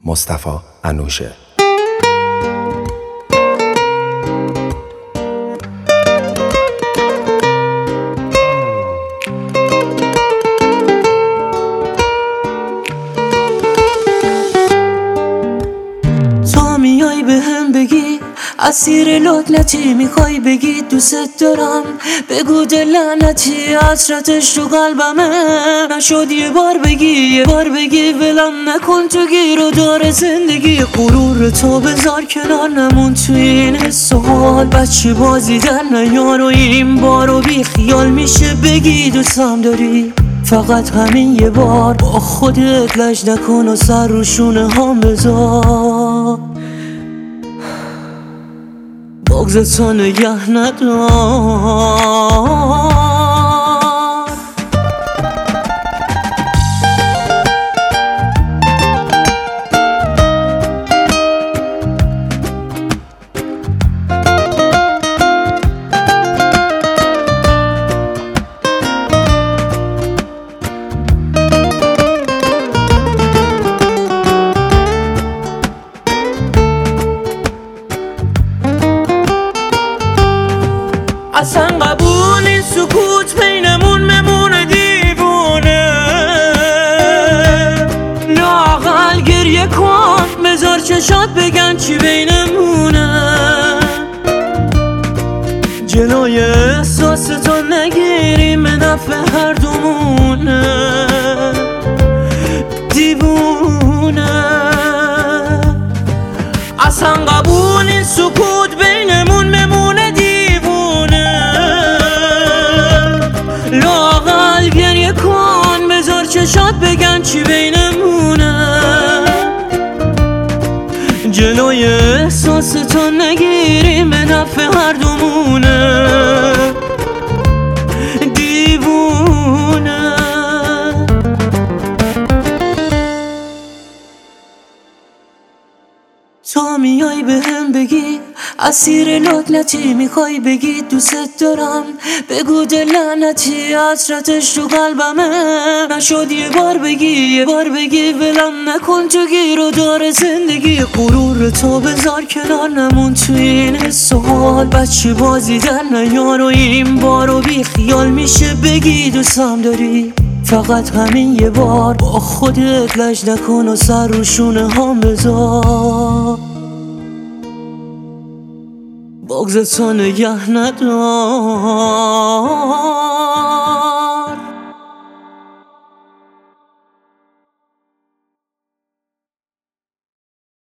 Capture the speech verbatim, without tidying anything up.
مصطفی انوشه. تا میای به هم بگی اسیر لعنتی میخوای بگی دوست دارم، بگو دل لعنتی حسرتش تو قلبمه. نشد یه بار بگی یه بار بگی ولم نکن تو گیر و دار زندگی. غرور تو بذار کنار نمون تو این حس و حال، بچه بازی در نیار و این بارو بی خیال میشه بگی دوستم داری. فقط همین یه بار با خودت لج نکن و سر رو شونه هم بذار، بغض تو نگه ندار. اصلا قبول این سکوت بینمون ممونه دیوونه. لااقل گریه کن بذار چشات بگن چی بینمونه. جلوی احساس تو نگیریم به نفع هر دومونه. دیوونه اصلا قبول این سکوت بینمون ممونه دیوونه. لااقل گریه کن بذار چشات بگن چی بینمونه. جلوی احساس تو نگیریم به نفع هر دومونه. دیوونه تا میای به هم بگی اسیر لعنتی میخوای بگی دوست دارم، بگو دل لعنتی حسرتش تو قلبمه. نشد یه بار بگی یه بار بگی ولم نکن تو گیر و دار زندگی. غرور تو بذار کنار نمون تو این حس و حال، بچه بازی در نیار و این بارو بی خیال میشه بگی دوستم داری. فقط همین یه بار با خودت لج نکن و سر رو شونه هم بذار، بغض تو نگه ندار.